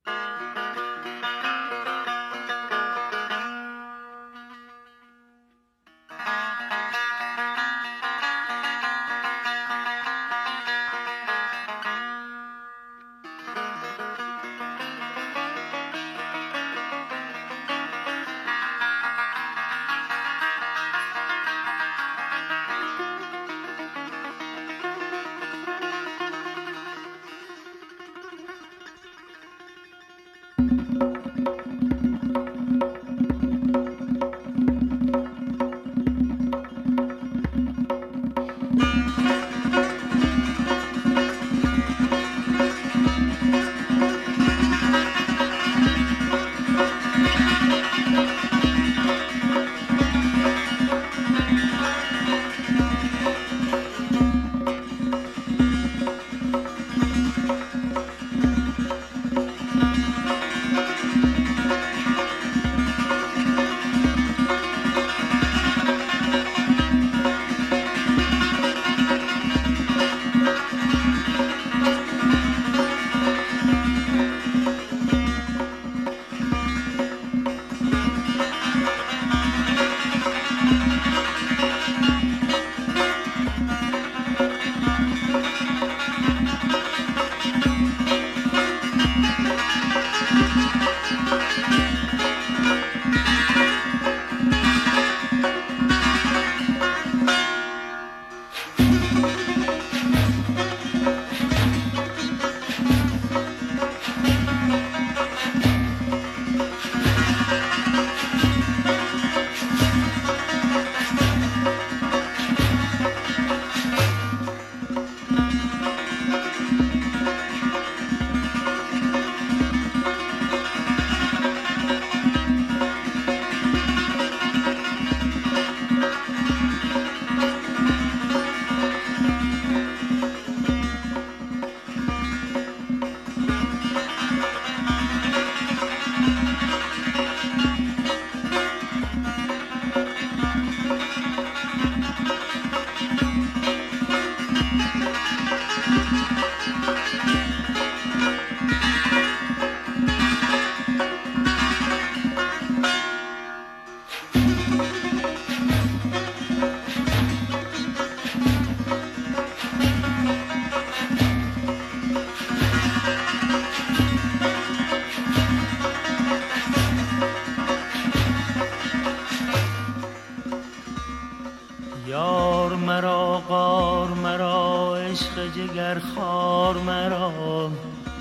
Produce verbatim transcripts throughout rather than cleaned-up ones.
جگر خار مرا،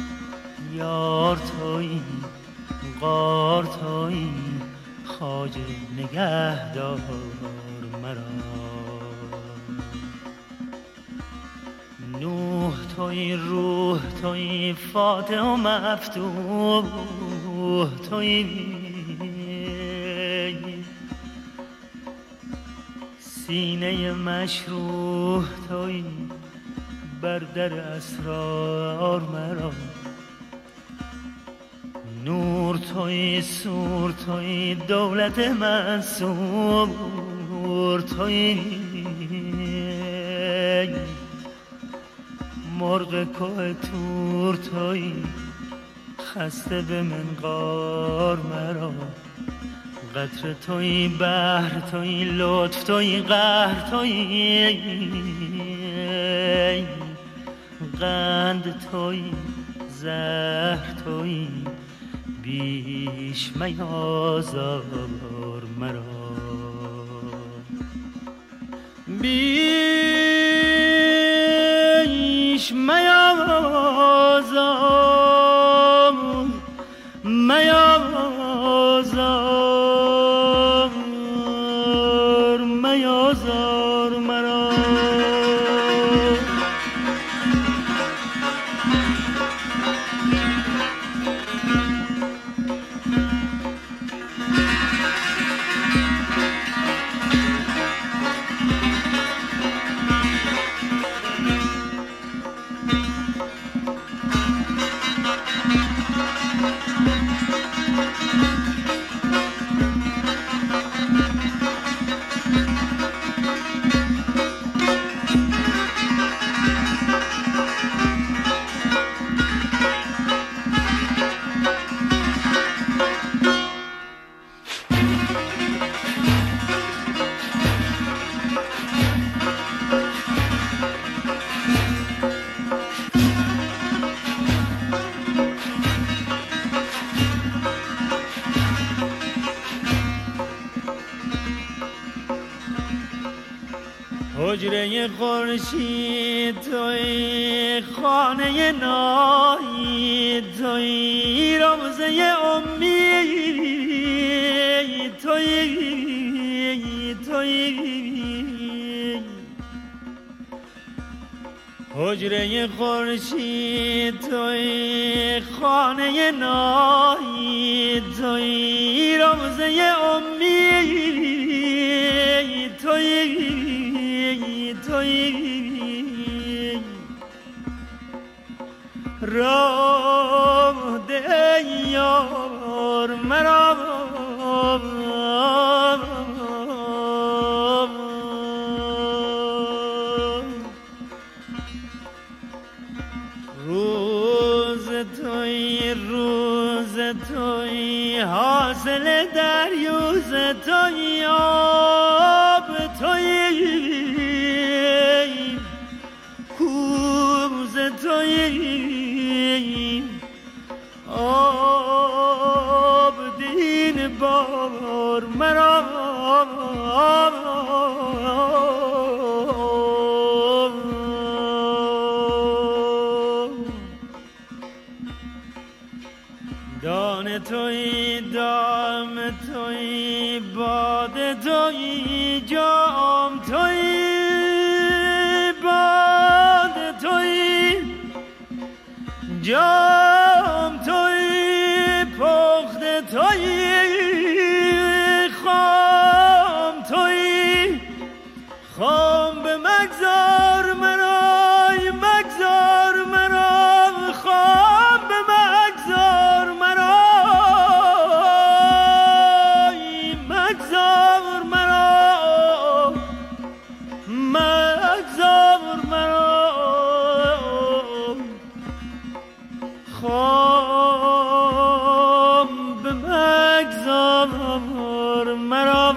یار تویی غار تویی خواجه نگهدار مرا. نوح تویی روح تویی فاتح و مفتوح تویی، سینه مشروح تویی بر در اسرار مرا. نور تویی سور تویی دولت منصور تویی، مرغ کوه تور تویی خسته به منقار مرا. قطره تویی بحر تویی لطف تویی قهر تویی، قند تویی زهر تویی بیش میازار مرا. بیش میازار میازار میازار مرا. حجره خورشید توی، خانه نایی توی، روزه امید توی توی. حجره خورشید توی، خانه نایی توی، روزه امید توی توی. راه ده یار مرا، روز توی روز توی، حاصل دریوز توی، آب توی کوز توی، آب دین بار مرا. دان توی دام توی، باد توی جام توی، باد توی جام توی، پخت توی خام توی. خام به مگذار مرا، مگذار مرا، خام به مگذار مرا، مگذار مرا، مگذار مرا، خام به مگذار مرا.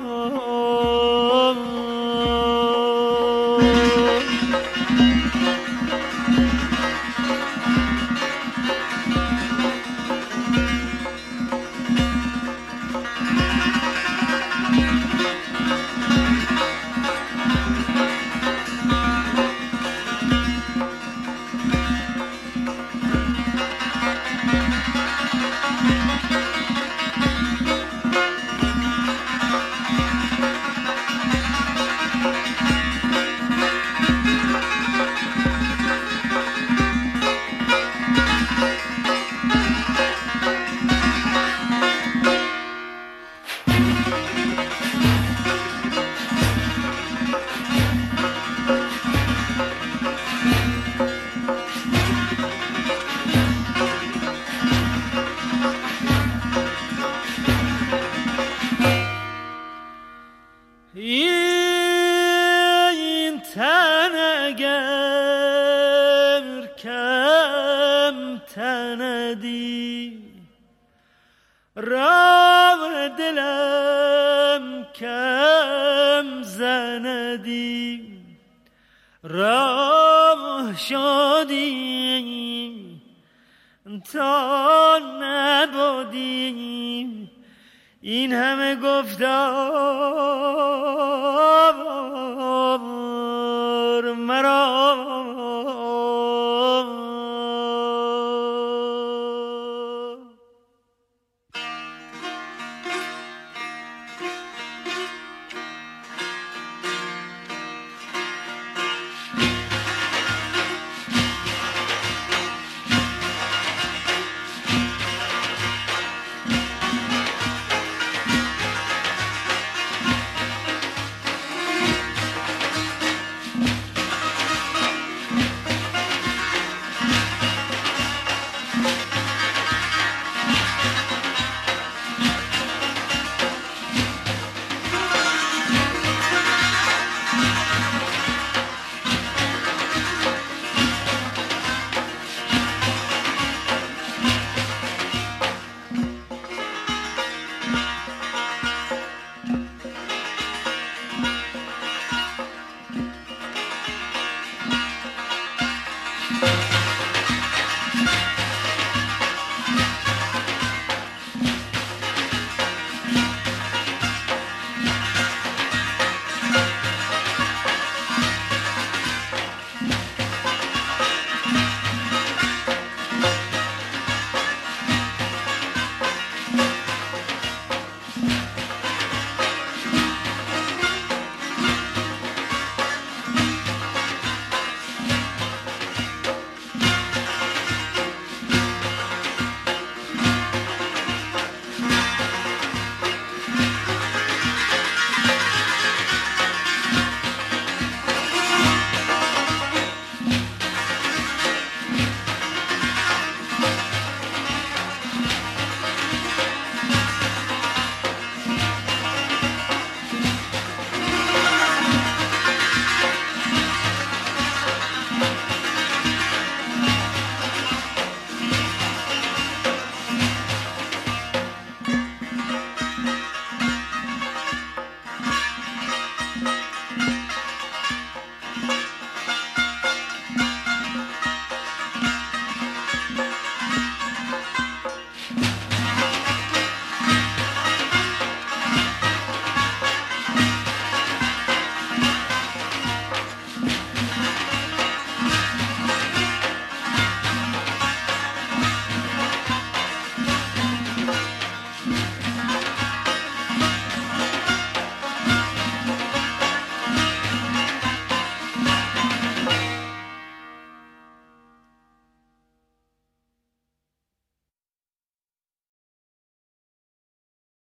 این تن اگر کم تندی، راه دلم کم زندی، راه شدیم تا نبودیم این همه گفتار